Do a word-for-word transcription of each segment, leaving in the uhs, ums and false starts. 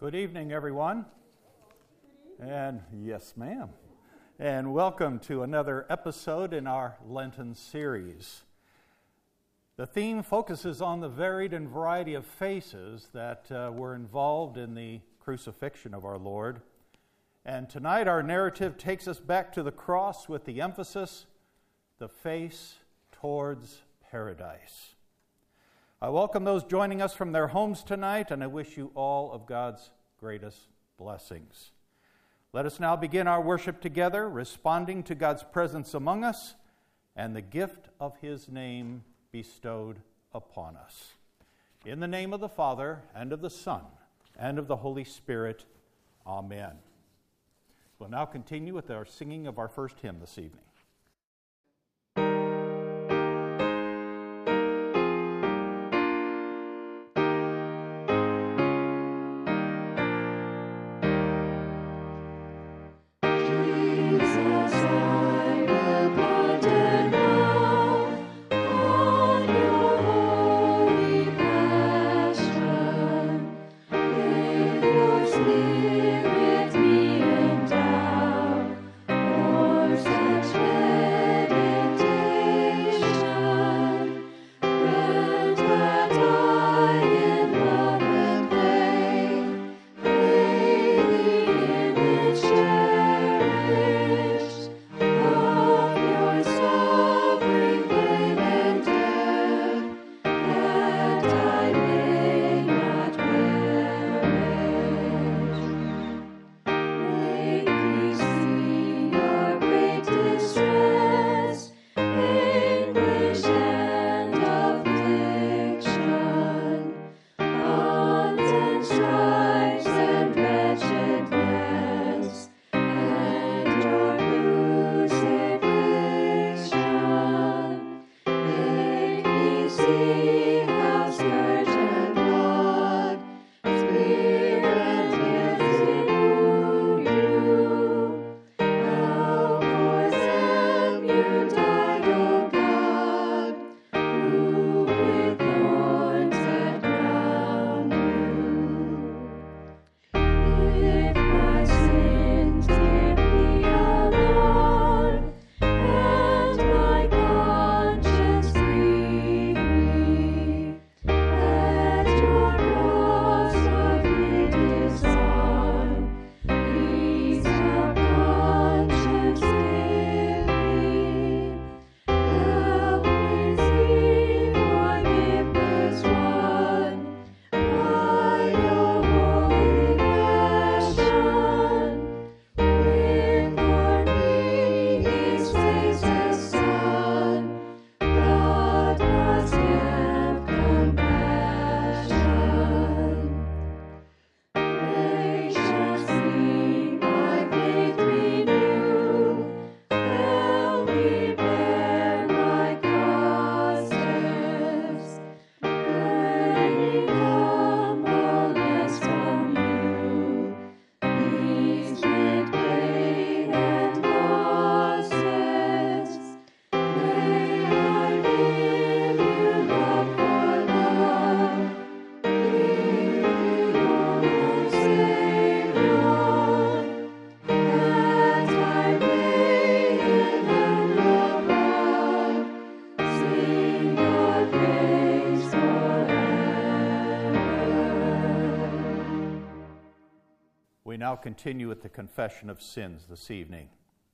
Good evening, everyone. And yes, ma'am. And welcome to another episode in our Lenten series. The theme focuses on the varied and variety of faces that uh, were involved in the crucifixion of our Lord. And tonight our narrative takes us back to the cross with the emphasis, the face towards paradise. I welcome those joining us from their homes tonight, and I wish you all of God's greatest blessings. Let us now begin our worship together, responding to God's presence among us and the gift of His name bestowed upon us. In the name of the Father, and of the Son, and of the Holy Spirit, Amen. We'll now continue with our singing of our first hymn this evening. We now continue with the confession of sins this evening.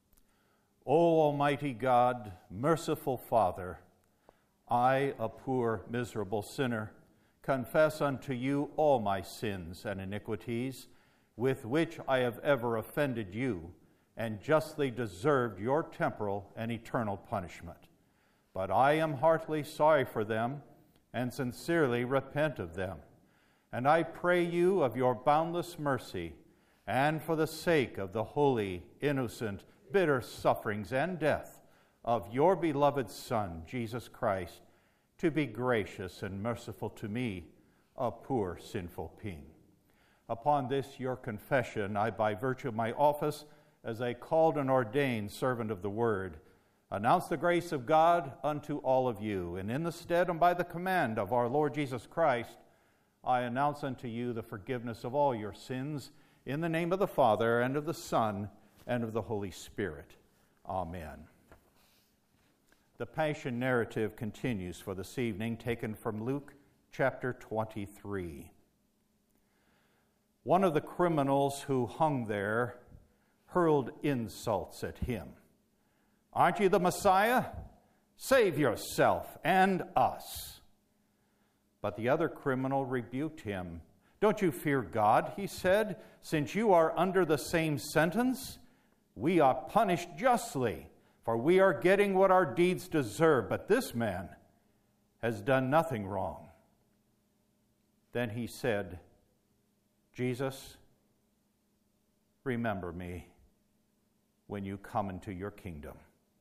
O Almighty God, merciful Father, I, a poor, miserable sinner, confess unto you all my sins and iniquities, with which I have ever offended you, and justly deserved your temporal and eternal punishment. But I am heartily sorry for them, and sincerely repent of them. And I pray you of your boundless mercy, and for the sake of the holy, innocent, bitter sufferings and death of your beloved Son, Jesus Christ, to be gracious and merciful to me, a poor, sinful being. Upon this your confession, I, by virtue of my office as a called and ordained servant of the Word, announce the grace of God unto all of you, and in the stead and by the command of our Lord Jesus Christ, I announce unto you the forgiveness of all your sins, in the name of the Father, and of the Son, and of the Holy Spirit. Amen. The Passion narrative continues for this evening, taken from Luke chapter twenty-three. One of the criminals who hung there hurled insults at him. "Aren't you the Messiah? Save yourself and us." But the other criminal rebuked him. "Don't you fear God," he said, "since you are under the same sentence? We are punished justly, for we are getting what our deeds deserve, but this man has done nothing wrong." Then he said, "Jesus, remember me when you come into your kingdom."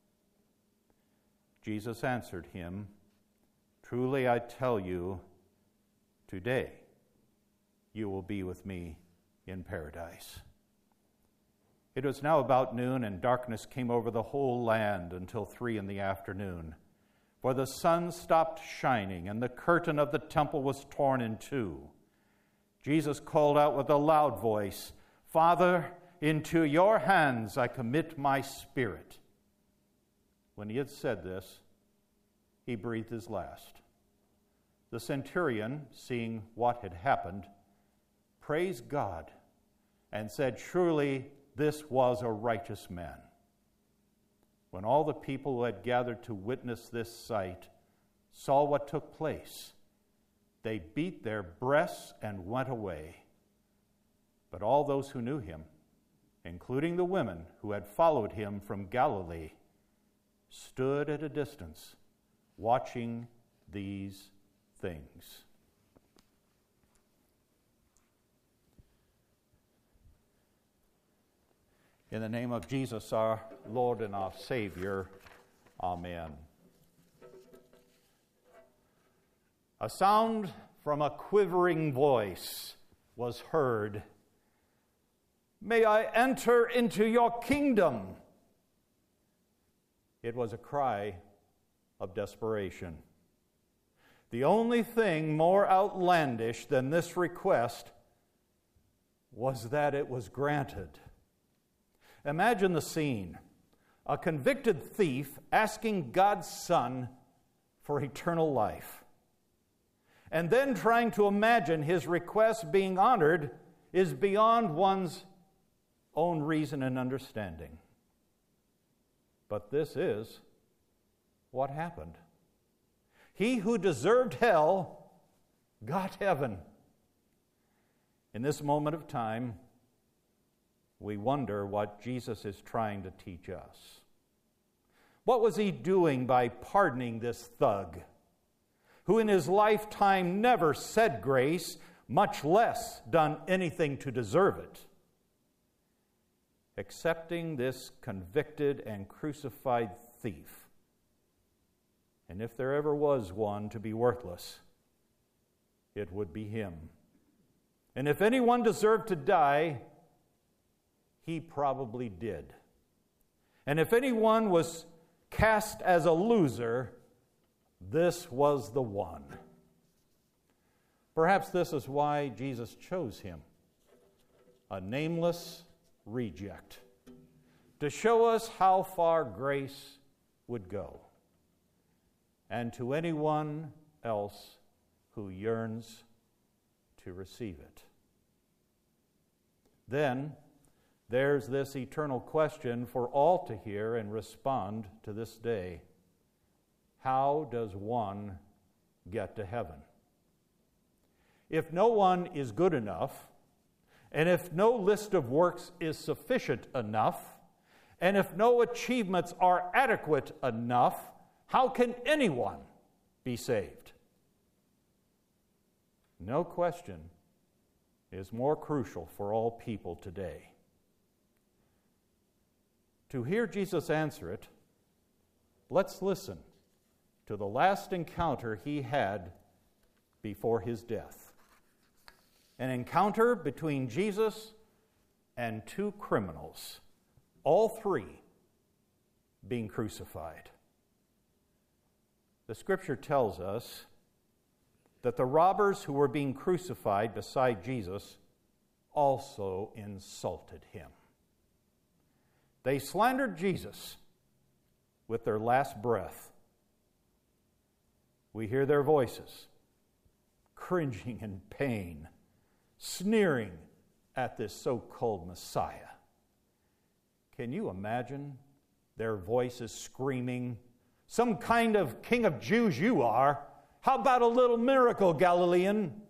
Jesus answered him, "Truly I tell you, today you will be with me in paradise." It was now about noon, and darkness came over the whole land until three in the afternoon. For the sun stopped shining, and the curtain of the temple was torn in two. Jesus called out with a loud voice, "Father, into your hands I commit my spirit." When he had said this, he breathed his last. The centurion, seeing what had happened, praised God and said, "Surely this was a righteous man." When all the people who had gathered to witness this sight saw what took place, they beat their breasts and went away. But all those who knew him, including the women who had followed him from Galilee, stood at a distance watching these things. In the name of Jesus, our Lord and our Savior, amen. A sound from a quivering voice was heard. "May I enter into your kingdom?" It was a cry of desperation. The only thing more outlandish than this request was that it was granted. Imagine the scene. A convicted thief asking God's Son for eternal life. And then trying to imagine his request being honored is beyond one's own reason and understanding. But this is what happened. He who deserved hell got heaven. In this moment of time, we wonder what Jesus is trying to teach us. What was he doing by pardoning this thug, who in his lifetime never said grace, much less done anything to deserve it? Accepting this convicted and crucified thief, and if there ever was one to be worthless, it would be him. And if anyone deserved to die, he probably did. And if anyone was cast as a loser, this was the one. Perhaps this is why Jesus chose him, a nameless reject, to show us how far grace would go, and to anyone else who yearns to receive it. Then, there's this eternal question for all to hear and respond to this day. How does one get to heaven? If no one is good enough, and if no list of works is sufficient enough, and if no achievements are adequate enough, how can anyone be saved? No question is more crucial for all people today. To hear Jesus answer it, let's listen to the last encounter he had before his death. An encounter between Jesus and two criminals, all three being crucified. The Scripture tells us that the robbers who were being crucified beside Jesus also insulted him. They slandered Jesus with their last breath. We hear their voices, cringing in pain, sneering at this so-called Messiah. Can you imagine their voices screaming, "Some kind of king of Jews you are. How about a little miracle, Galilean?"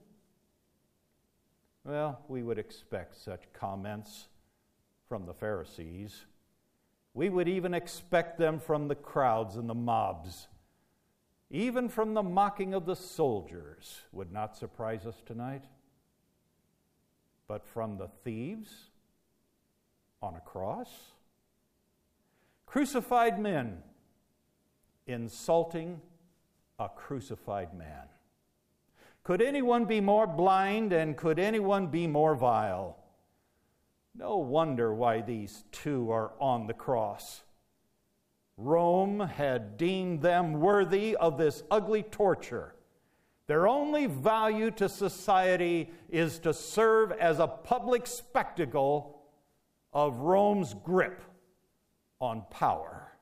Well, we would expect such comments from the Pharisees. We would even expect them from the crowds and the mobs. Even from the mocking of the soldiers would not surprise us tonight. But from the thieves on a cross? Crucified men insulting a crucified man. Could anyone be more blind, and could anyone be more vile? No wonder why these two are on the cross. Rome had deemed them worthy of this ugly torture. Their only value to society is to serve as a public spectacle of Rome's grip on power.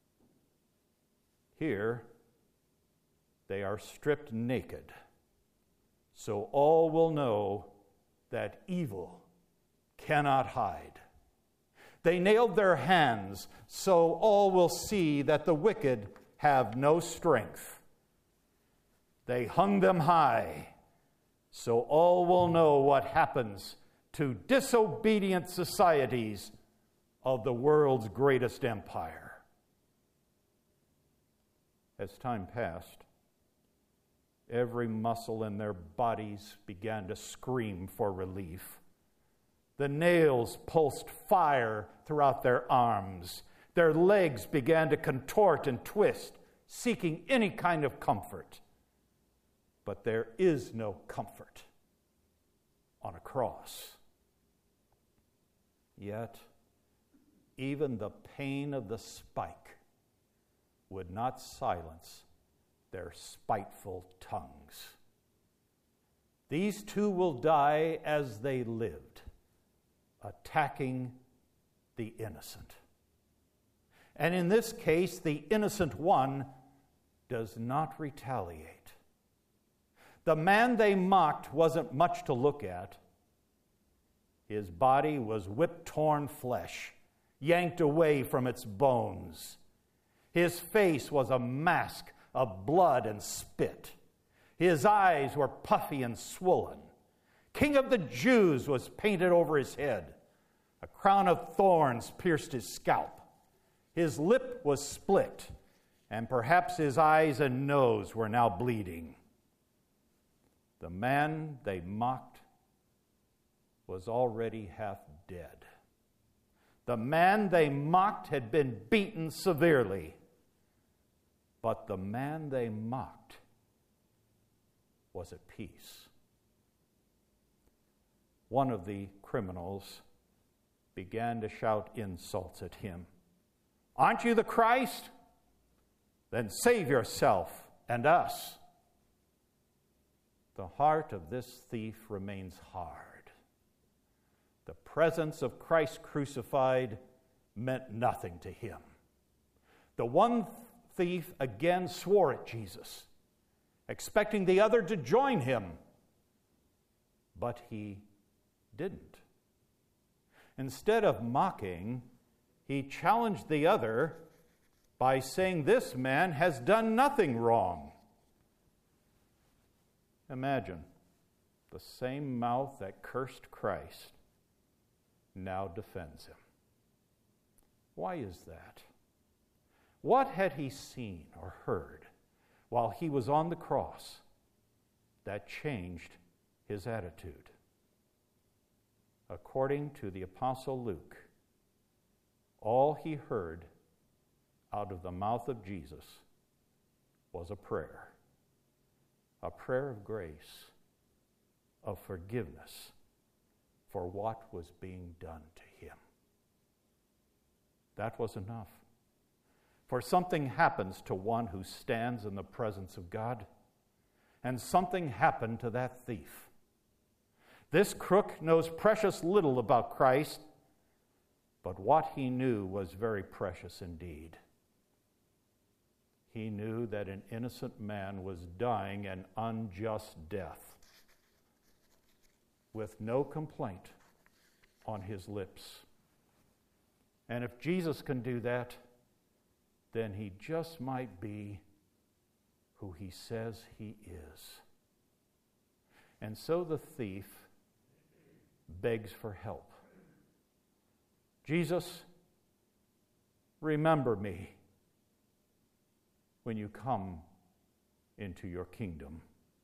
Here, they are stripped naked, so all will know that evil cannot hide. They nailed their hands, so all will see that the wicked have no strength. They hung them high, so all will know what happens to disobedient societies of the world's greatest empire. As time passed, every muscle in their bodies began to scream for relief. The nails pulsed fire throughout their arms. Their legs began to contort and twist, seeking any kind of comfort. But there is no comfort on a cross. Yet, even the pain of the spike would not silence their spiteful tongues. These two will die as they lived, attacking the innocent. And in this case, the innocent one does not retaliate. The man they mocked wasn't much to look at. His body was whip-torn flesh, yanked away from its bones. His face was a mask of blood and spit. His eyes were puffy and swollen. King of the Jews was painted over his head. A crown of thorns pierced his scalp. His lip was split, and perhaps his eyes and nose were now bleeding. The man they mocked was already half dead. The man they mocked had been beaten severely. But the man they mocked was at peace. One of the criminals began to shout insults at him. "Aren't you the Christ? Then save yourself and us." The heart of this thief remains hard. The presence of Christ crucified meant nothing to him. The one thief again swore at Jesus, expecting the other to join him. But he didn't. Instead of mocking, he challenged the other by saying, "This man has done nothing wrong." Imagine the same mouth that cursed Christ now defends him. Why is that? What had he seen or heard while he was on the cross that changed his attitude? According to the Apostle Luke, all he heard out of the mouth of Jesus was a prayer, a prayer of grace, of forgiveness for what was being done to him. That was enough. For something happens to one who stands in the presence of God. and something happened to that thief. This crook knows precious little about Christ, but what he knew was very precious indeed. He knew that an innocent man was dying an unjust death with no complaint on his lips. And if Jesus can do that, then he just might be who he says he is. And so the thief begs for help. Jesus, remember me when you come into your kingdom.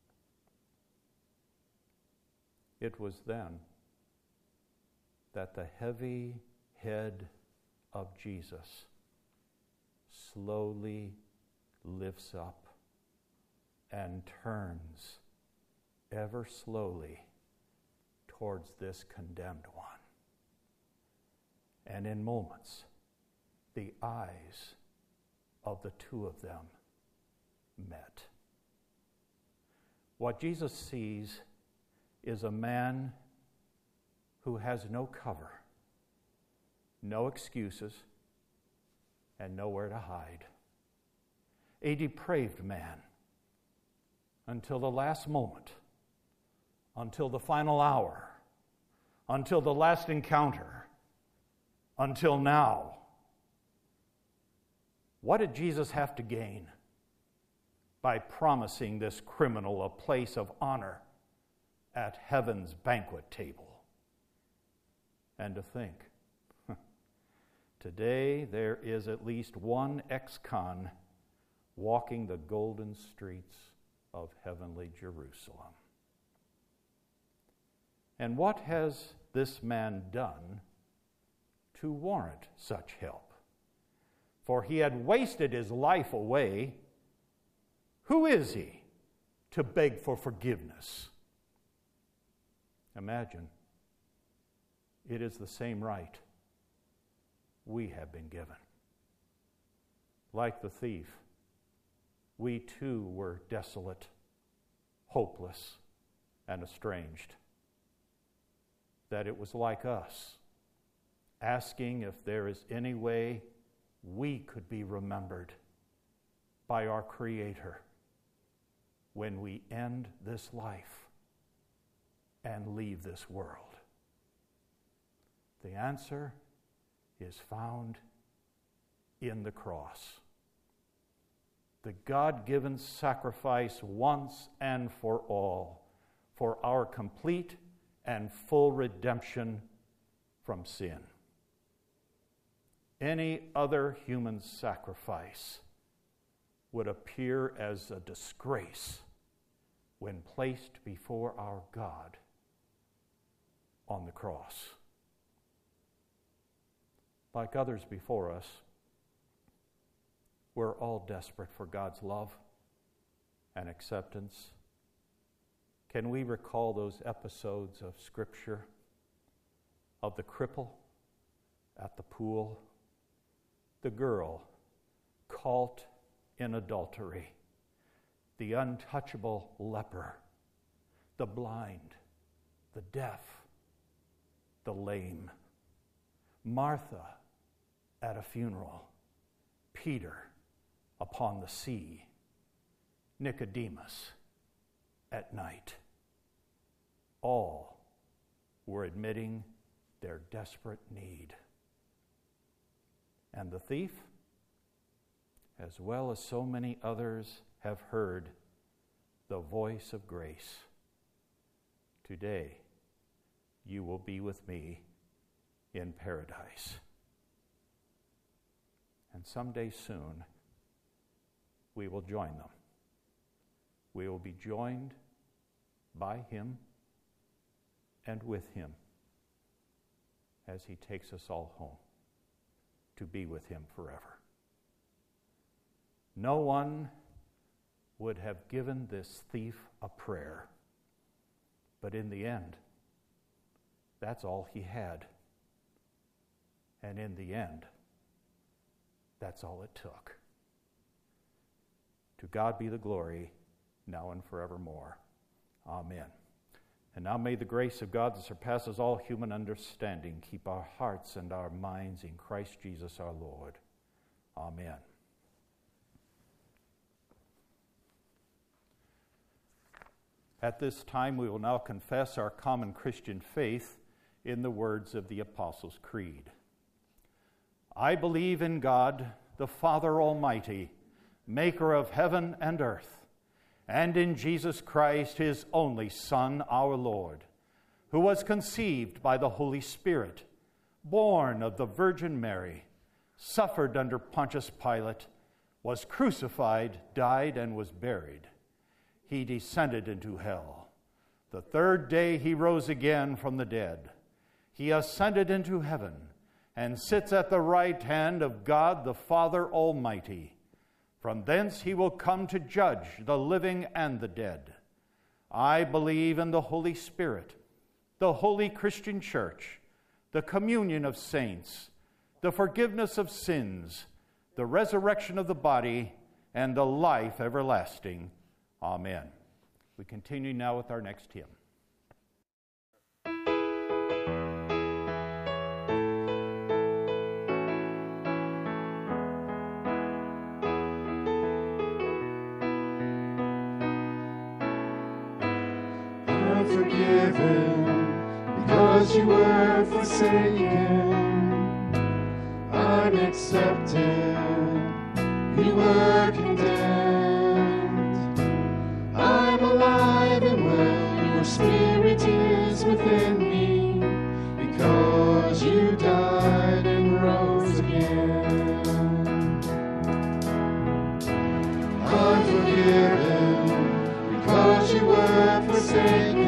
It was then that the heavy head of Jesus slowly lifts up and turns ever slowly towards this condemned one. And in moments, the eyes of the two of them met. What Jesus sees is a man who has no cover, no excuses, and nowhere to hide. A depraved man until the last moment, until the final hour, until the last encounter, until now. What did Jesus have to gain by promising this criminal a place of honor at heaven's banquet table? And to think, today there is at least one ex-con walking the golden streets of heavenly Jerusalem. And what has this man done to warrant such help? For he had wasted his life away. Who is he to beg for forgiveness? Imagine, it is the same right we have been given. Like the thief, we too were desolate, hopeless, and estranged. That it was like us, asking if there is any way we could be remembered by our Creator when we end this life and leave this world. The answer is found in the cross. The God-given sacrifice once and for all for our complete and full redemption from sin. Any other human sacrifice would appear as a disgrace when placed before our God on the cross. Like others before us, we're all desperate for God's love and acceptance. Can we recall those episodes of Scripture of the cripple at the pool, the girl caught in adultery, the untouchable leper, the blind, the deaf, the lame, Martha at a funeral, Peter upon the sea, Nicodemus at night? All were admitting their desperate need. And the thief, as well as so many others, have heard the voice of grace. Today, you will be with me in paradise. And someday soon, we will join them. We will be joined by him and with him as he takes us all home to be with him forever. No one would have given this thief a prayer, but in the end, that's all he had. And in the end, that's all it took. To God be the glory now and forevermore. Amen. And now may the grace of God that surpasses all human understanding keep our hearts and our minds in Christ Jesus our Lord. Amen. At this time, we will now confess our common Christian faith in the words of the Apostles' Creed. I believe in God, the Father Almighty, maker of heaven and earth, and in Jesus Christ, his only Son, our Lord, who was conceived by the Holy Spirit, born of the Virgin Mary, suffered under Pontius Pilate, was crucified, died, and was buried. He descended into hell. The third day he rose again from the dead. He ascended into heaven and sits at the right hand of God the Father Almighty. From thence he will come to judge the living and the dead. I believe in the Holy Spirit, the holy Christian Church, the communion of saints, the forgiveness of sins, the resurrection of the body, and the life everlasting. Amen. We continue now with our next hymn. Forgiven because you were forsaken. I'm accepted, you were condemned. I'm alive and well, your spirit is within me, because you died and rose again. I'm forgiven because you were forsaken.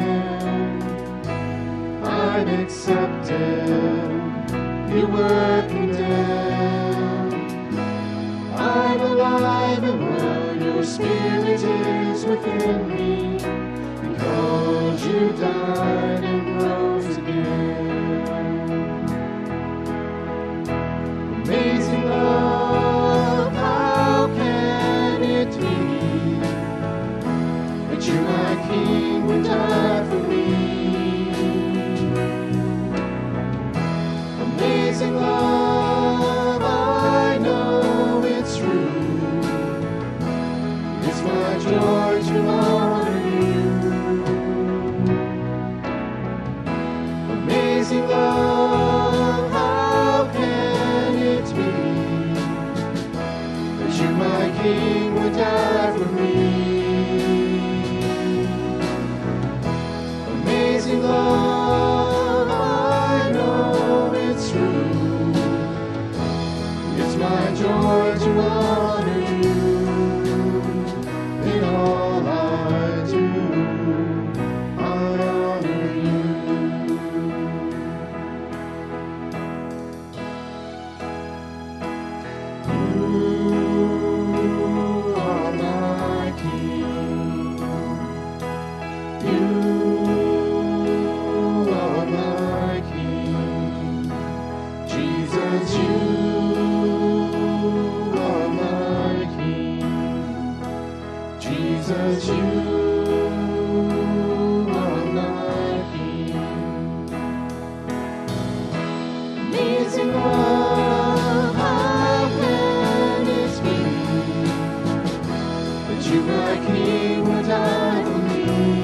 I'm accepted, you were condemned. I'm alive and well, your spirit is within me, because you died and rose again. Amazing love, how can it be that you, my King, would die for me? Amazing love, I know it's true. It's my joy to honor you. Amazing love, how can it be that you, my King, would die for me? Amazing love, I know it's true. It's my joy to honor you in all I do. I honor you. You are my King. You are my King. Jesus, you are my King. Jesus, you are my King. Amazing love, how can it be that you, my King, would die for me?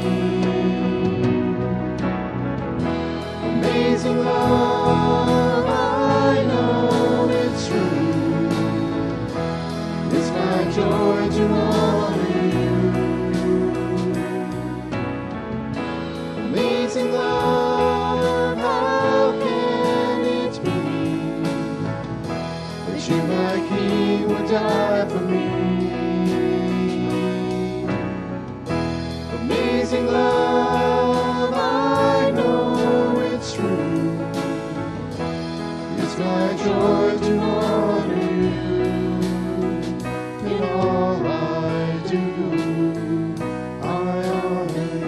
Amazing love, I know it's true. It's my joy to honor you. Amazing love, how can it be that you, my King, would die for me? Amazing love, I know it's true. It's my joy to honor you in all I do. I honor you.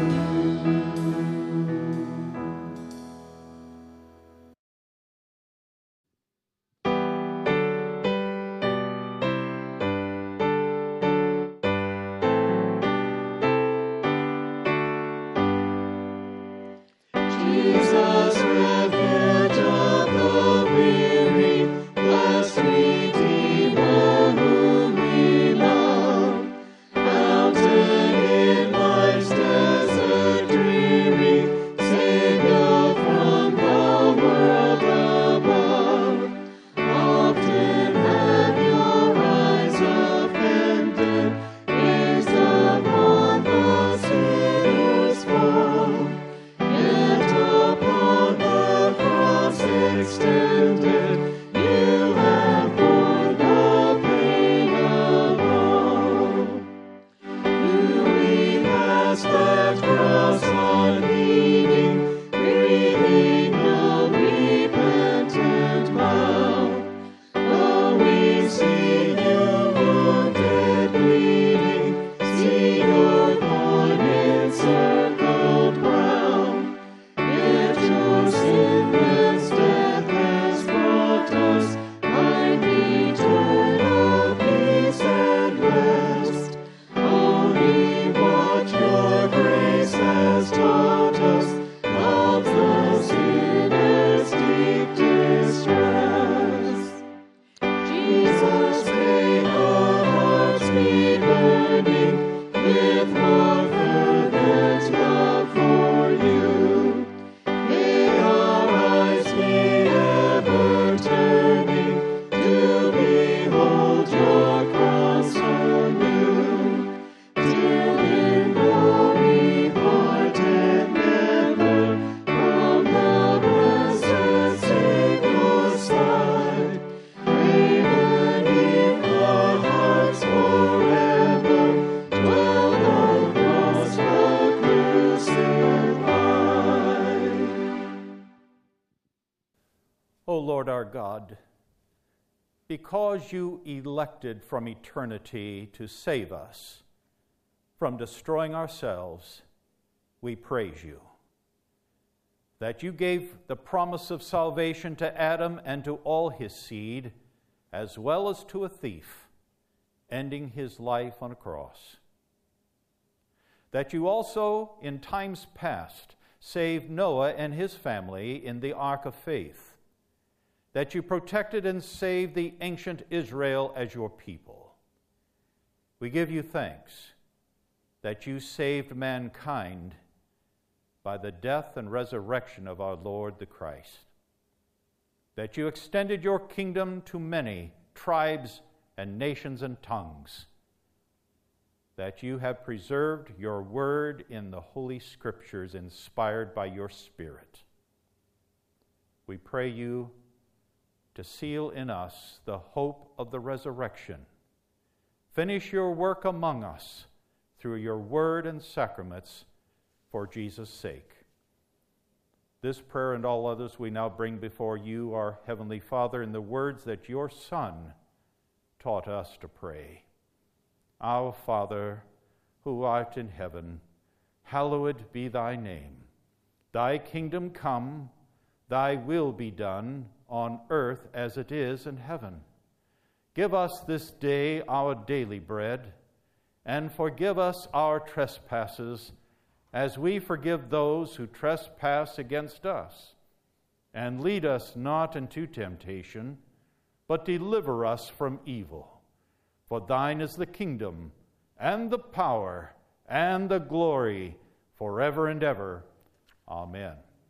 O Lord our God, because you elected from eternity to save us from destroying ourselves, we praise you. That you gave the promise of salvation to Adam and to all his seed, as well as to a thief, ending his life on a cross. That you also, in times past, saved Noah and his family in the ark of faith. That you protected and saved the ancient Israel as your people. We give you thanks that you saved mankind by the death and resurrection of our Lord the Christ. That you extended your kingdom to many tribes and nations and tongues. That you have preserved your word in the Holy Scriptures inspired by your Spirit. We pray you to seal in us the hope of the resurrection. Finish your work among us through your word and sacraments for Jesus' sake. This prayer and all others we now bring before you, our Heavenly Father, in the words that your Son taught us to pray. Our Father, who art in heaven, hallowed be thy name. Thy kingdom come, thy will be done on earth as it is in heaven. Give us this day our daily bread, and forgive us our trespasses, as we forgive those who trespass against us. And lead us not into temptation, but deliver us from evil. For thine is the kingdom, and the power, and the glory, forever and ever. Amen.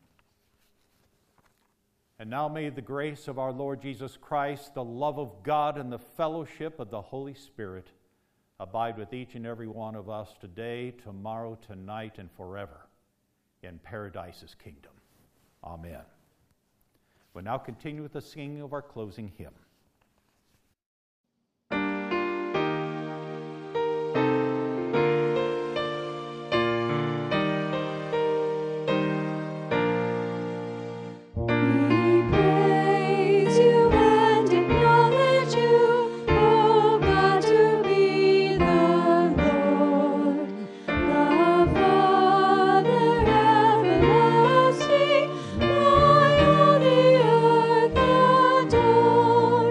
And now may the grace of our Lord Jesus Christ, the love of God, and the fellowship of the Holy Spirit abide with each and every one of us today, tomorrow, tonight, and forever in Paradise's kingdom. Amen. We'll now continue with the singing of our closing hymn. Adore.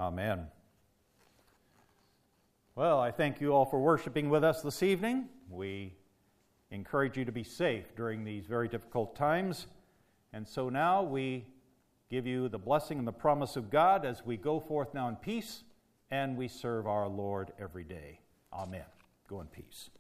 Amen. Well, I thank you all for worshiping with us this evening. We encourage you to be safe during these very difficult times. And so now we give you the blessing and the promise of God as we go forth now in peace and we serve our Lord every day. Amen. Go in peace.